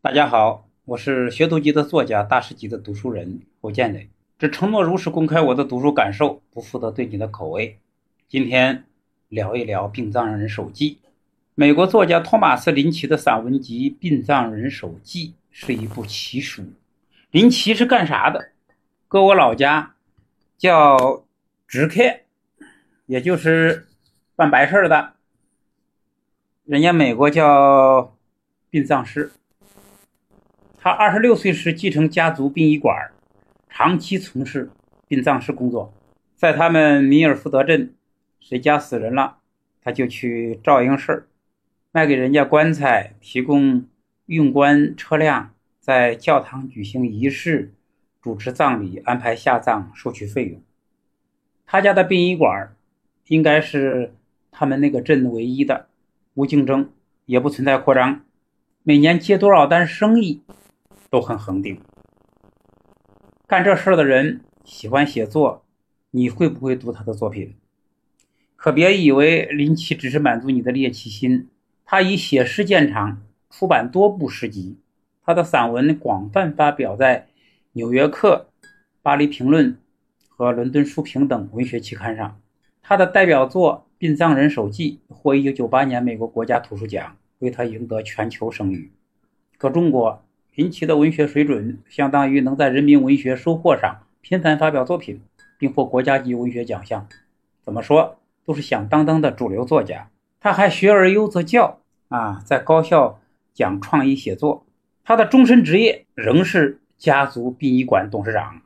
大家好，我是学徒级的作家，大师级的读书人侯建磊，只承诺如实公开我的读书感受，不负责对你的口味。今天聊一聊《殡葬人手记》。美国作家托马斯·林奇的散文集《殡葬人手记》是一部奇书。林奇是干啥的？搁我老家叫直客，也就是办白事的，人家美国叫殡葬师。他26岁时继承家族殡仪馆，长期从事殡葬师工作。在他们米尔福德镇，谁家死人了，他就去照应事儿，卖给人家棺材，提供运棺车辆，在教堂举行仪式，主持葬礼，安排下葬，收取费用。他家的殡仪馆应该是他们那个镇唯一的，无竞争，也不存在扩张，每年接多少单生意都很恒定。干这事的人喜欢写作，你会不会读他的作品？可别以为林奇只是满足你的猎奇心，他以写诗见长，出版多部诗集。他的散文广泛发表在《纽约客》、巴黎评论和伦敦书评等文学期刊上。他的代表作《殡葬人手记》获1998年美国国家图书奖，为他赢得全球声誉。搁中国，林奇的文学水准相当于能在人民文学收获上频繁发表作品，并获国家级文学奖项。怎么说，都是响当当的主流作家。他还学而优则教在高校讲创意写作。他的终身职业仍是家族殡仪馆董事长。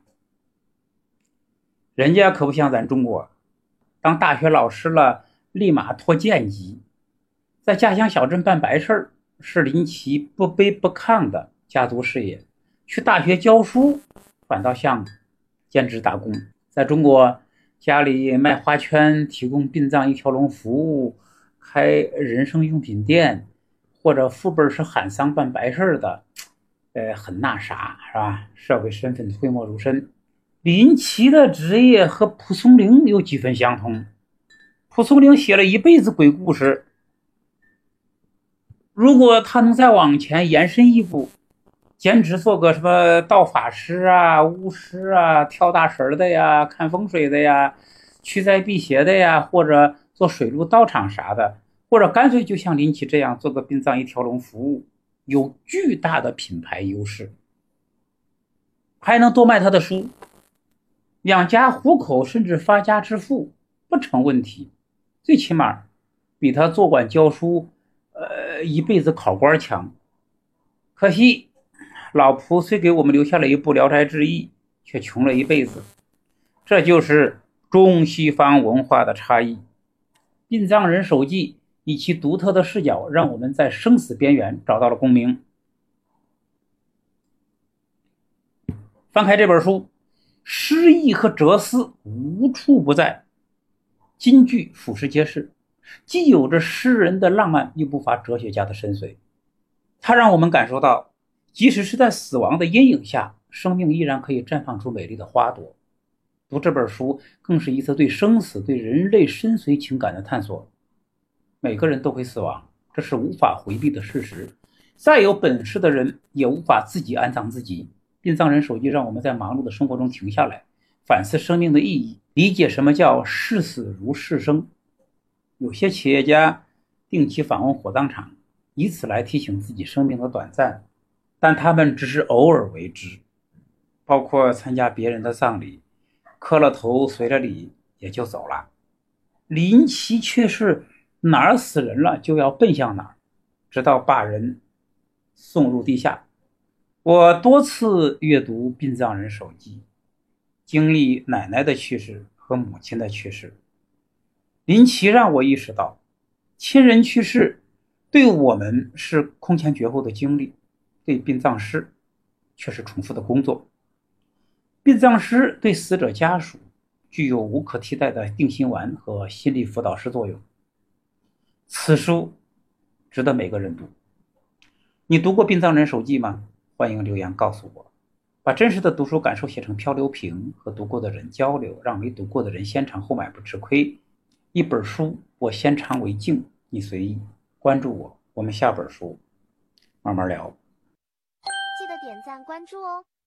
人家可不像咱中国，当大学老师了立马脱贱籍。在家乡小镇办白事是林奇不卑不亢的家族事业，去大学教书反倒像兼职打工。在中国，家里卖花圈，提供殡葬一条龙服务，开人生用品店，或者父辈是喊丧办白事的，很那啥，是吧？社会身份讳莫如深。林奇的职业和蒲松龄有几分相同。蒲松龄写了一辈子鬼故事，如果他能再往前延伸一步，兼职做个什么道法师啊、巫师啊、跳大神的呀、看风水的呀、驱灾辟邪的呀，或者做水陆道场啥的，或者干脆就像林奇这样做个殡葬一条龙服务，有巨大的品牌优势，还能多卖他的书，养家糊口甚至发家致富不成问题，最起码比他做官教书一辈子考官强。可惜老蒲虽给我们留下了一部《聊斋志异》，却穷了一辈子。这就是中西方文化的差异。殡葬人手记以其独特的视角，让我们在生死边缘找到了共鸣。翻开这本书，诗意和哲思无处不在，金句俯拾皆是，既有着诗人的浪漫，又不乏哲学家的深邃。它让我们感受到，即使是在死亡的阴影下，生命依然可以绽放出美丽的花朵。读这本书更是一次对生死、对人类深邃情感的探索。每个人都会死亡，这是无法回避的事实。再有本事的人也无法自己安葬自己。殡葬人手记让我们在忙碌的生活中停下来，反思生命的意义，理解什么叫视死如视生。有些企业家定期访问火葬场，以此来提醒自己生命的短暂，但他们只是偶尔为之。包括参加别人的葬礼，磕了头随了礼也就走了。林奇却是哪儿死人了就要奔向哪儿，直到把人送入地下。我多次阅读《殡葬人手记》，经历奶奶的去世和母亲的去世。林奇让我意识到，亲人去世对我们是空前绝后的经历，对殡葬师却是重复的工作。殡葬师对死者家属具有无可替代的定心丸和心理辅导师作用。此书值得每个人读。你读过《殡葬人手记》吗？欢迎留言告诉我，把真实的读书感受写成漂流瓶，和读过的人交流，让没读过的人先尝后买不吃亏。一本书我先尝为敬，你随意关注我，我们下本书慢慢聊。 点赞关注哦。